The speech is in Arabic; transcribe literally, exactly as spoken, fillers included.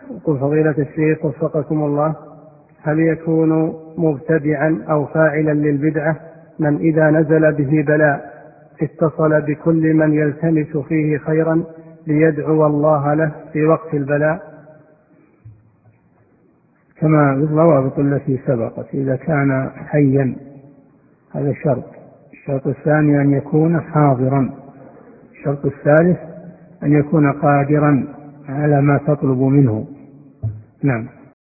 يقول فضيلة الشيخ وفقكم الله، هل يكون مبتدعا أو فاعلا للبدعة من إذا نزل به بلاء اتصل بكل من يلتمس فيه خيرا ليدعو الله له في وقت البلاء؟ كما بالضوابط التي سبقت، إذا كان حيا هذا شرط. الشرط الثاني أن يكون حاضرا. الشرط الثالث أن يكون قادرا على ما تطلب منه. نعم.